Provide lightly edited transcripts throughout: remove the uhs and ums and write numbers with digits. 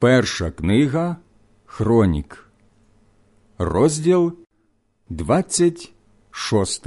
Перша книга Хронік, розділ 26.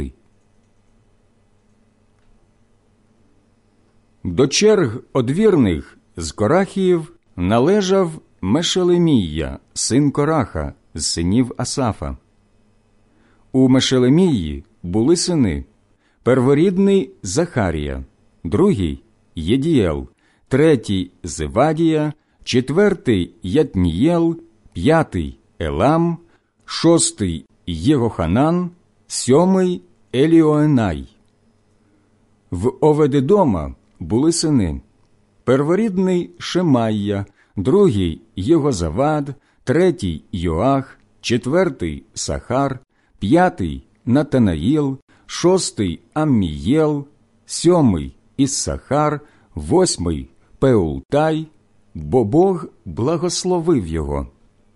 До черг одвірних з Корахіїв належав Мешелемія, син Кораха, з синів Асафа. У Мешелемії були сини: перворідний Захарія, другий Єдієл, третій Зевадія, четвертий Ятнієл, п'ятий Елам, шостий Єгоханан, сьомий Еліоенай. В Оведедома були сини: перворідний Шемайя, другий Єгозавад, третій Йоах, четвертий Сахар, п'ятий Натанаїл, шостий Аммієл, сьомий Іссахар, восьмий Пеултай, бо Бог благословив його.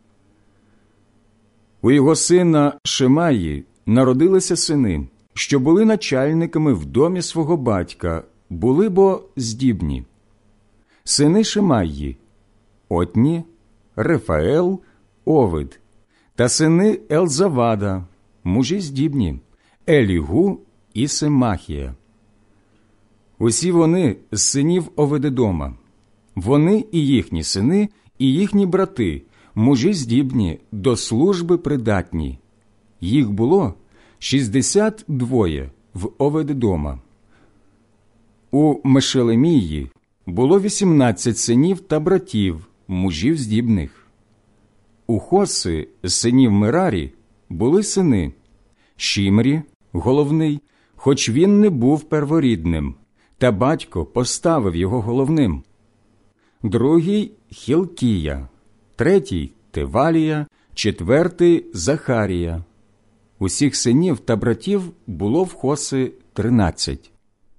У його сина Шемаї народилися сини, що були начальниками в домі свого батька, були бо здібні. Сини Шемаї – Отні, Рефаел, Овид, та сини Елзавада, мужі здібні, Елігу і Семахія. Усі вони з синів Оведедома. Вони і їхні сини, і їхні брати, мужі здібні, до служби придатні. Їх було 62 в Оведедома. У Мешелемії було 18 синів та братів, мужів здібних. У Хоси, синів Мерарі, були сини: Шімрі, головний, хоч він не був перворідним, та батько поставив його головним. Другий – Хілкія, третій – Тевалія, четвертий – Захарія. Усіх синів та братів було в Хоси 13.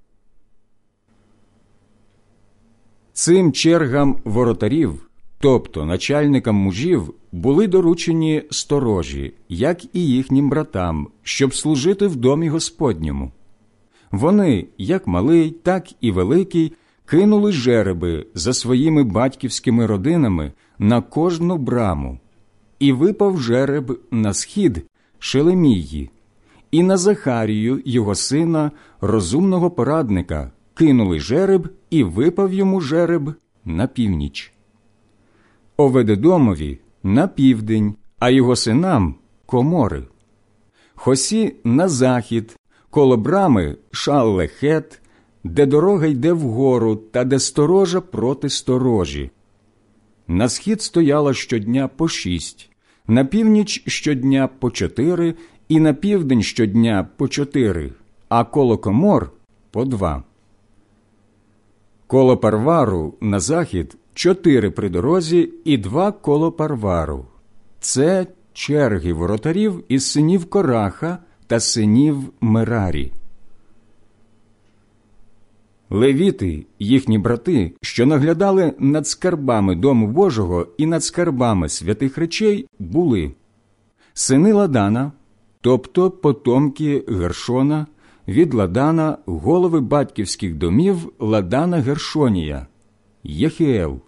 Цим чергам воротарів, тобто начальникам мужів, були доручені сторожі, як і їхнім братам, щоб служити в домі Господньому. Вони, як малий, так і великий, кинули жереби за своїми батьківськими родинами на кожну браму. І випав жереб на схід Шелемії, і на Захарію, його сина, розумного порадника, кинули жереб, і випав йому жереб на північ. Оведедомові – на південь, а його синам – комори. Хосі – на захід, коло брами Шаллехет, де дорога йде вгору та де сторожа проти сторожі. На схід стояло щодня по 6, на північ щодня по 4 і на південь щодня по 4, а коло комор – по 2. Коло Парвару на захід 4 при дорозі і 2 коло Парвару. Це черги воротарів із синів Кораха та синів Мерарі. Левіти, їхні брати, що наглядали над скарбами Дому Божого і над скарбами святих речей, були: сини Ладана, тобто потомки Гершона, від Ладана голови батьківських домів Ладана Гершонія, Єхіел.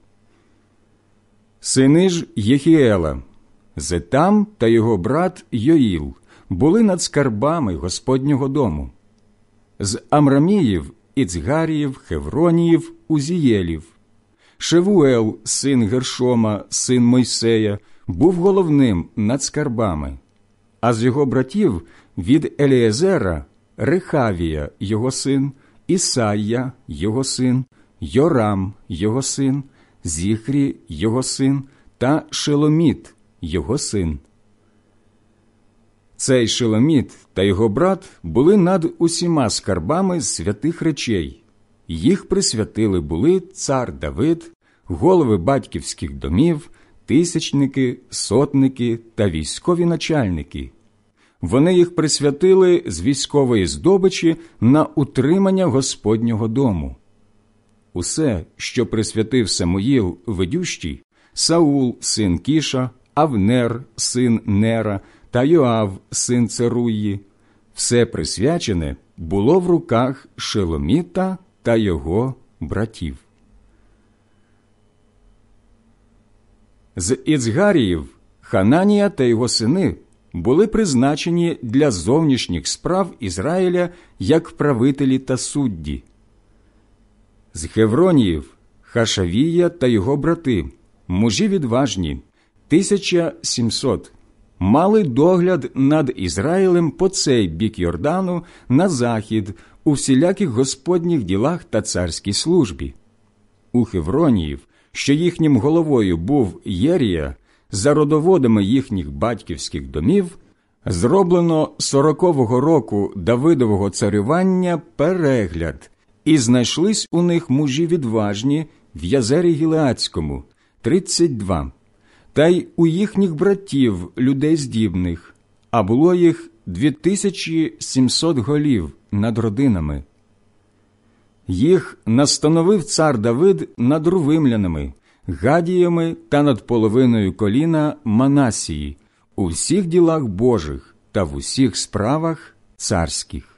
Сини ж Єхіела, Зетам та його брат Йоїл, були над скарбами Господнього дому. З Амраміїв, Іцгаріїв, Хевроніїв, Узієлів. Шевуел, син Гершома, син Мойсея, був головним над скарбами. А з його братів від Елієзера Рехавія, його син, Ісайя, його син, Йорам, його син, Зіхрі, його син, та Шеломіт, його син. Цей Шеломіт та його брат були над усіма скарбами святих речей. Їх присвятили були цар Давид, голови батьківських домів, тисячники, сотники та військові начальники. Вони їх присвятили з військової здобичі на утримання Господнього дому. Усе, що присвятив Самуїл ведющий, Саул, син Кіша, Авнер, син Нера, та Йоав, син Церуї, все присвячене було в руках Шеломіта та його братів. З Іцгаріїв Хананія та його сини були призначені для зовнішніх справ Ізраїля як правителі та судді. З Хевроніїв Хашавія та його брати, мужі відважні, 1700, мали догляд над Ізраїлем по цей бік Йордану на захід у всіляких господніх ділах та царській службі. У Хевроніїв, що їхнім головою був Єрія, за родоводами їхніх батьківських домів, зроблено 40-го року Давидового царювання перегляд, і знайшлись у них мужі відважні в Язері Гілеадському, 32, та й у їхніх братів людей здібних, а було їх 2700 голів над родинами. Їх настановив цар Давид над рувимлянами, гадіями та над половиною коліна Манасії у всіх ділах Божих та в усіх справах царських.